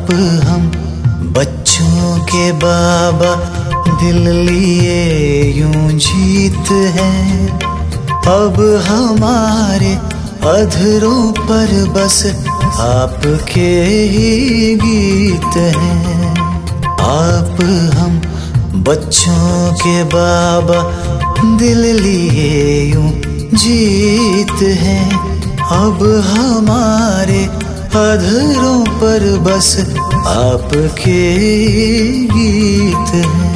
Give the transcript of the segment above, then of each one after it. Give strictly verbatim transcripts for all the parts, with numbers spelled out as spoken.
आप हम बच्चों के बाबा, दिल लिए यूं जीत हैं। अब हमारे अधरों पर बस आपके ही गीत हैं। आप हम बच्चों के बाबा, दिल लिए यूं जीत हैं। अब हमारे अधरों पर बस आपके गीत हैं।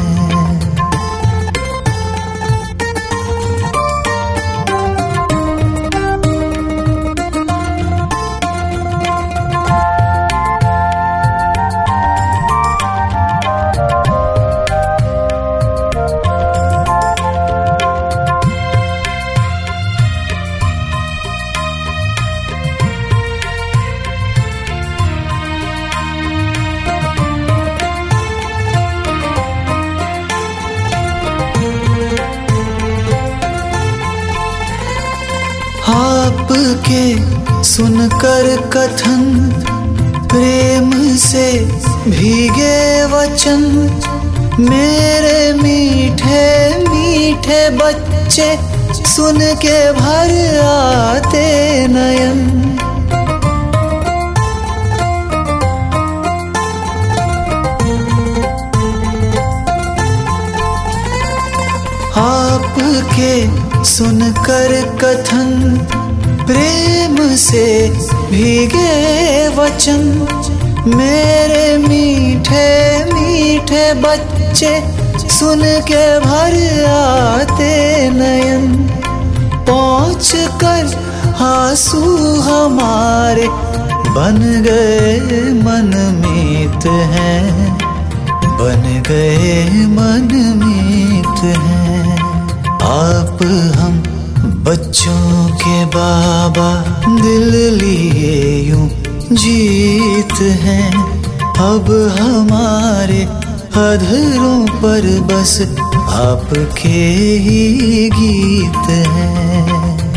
आपके सुनकर कथन, प्रेम से भीगे वचन, मेरे मीठे मीठे बच्चे सुन के भर आते नयन। आपके सुनकर कथन, प्रेम से भीगे वचन, मेरे मीठे मीठे बच्चे सुन के भर आते नयन। पहुँच कर आंसू हमारे बन गए मनमीत हैं, बन गए मनमीत हैं। आप हम बच्चों के बाबा, दिल लिए यूं जीत हैं। अब हमारे अधरों पर बस आपके ही गीत हैं।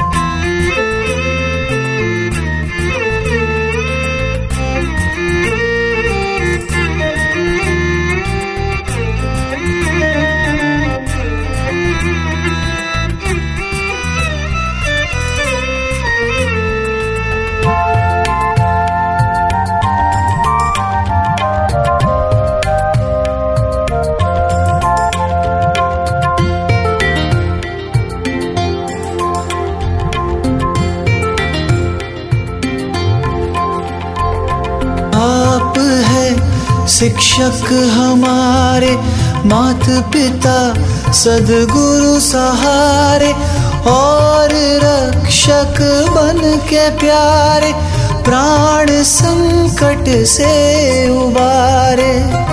आप है शिक्षक हमारे, मात पिता सद्गुरु सहारे, और रक्षक बन के प्यारे प्राण संकट से उबारे।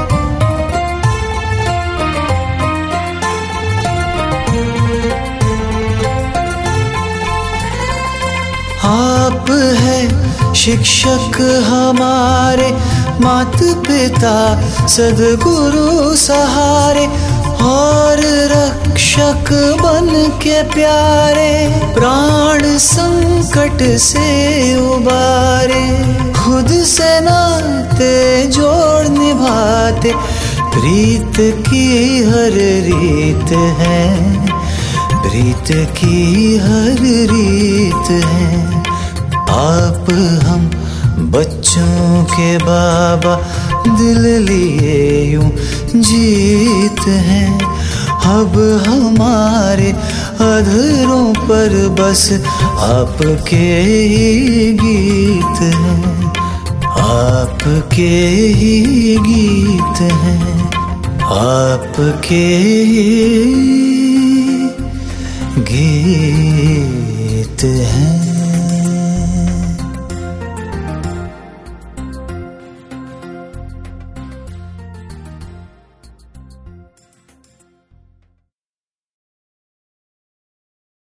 आप है शिक्षक हमारे, मात पिता सद्गुरु सहारे, और रक्षक बन के प्यारे प्राण संकट से उबारे। खुद से नाते जोड़ निभाते, प्रीत की हर रीत है, प्रीत की हर रीत है। आप हम बच्चों के बाबा, दिल लिए यूं जीत हैं। अब हमारे अधरों पर बस आपके ही गीत हैं, आपके ही गीत हैं, आपके ही गीत हैं।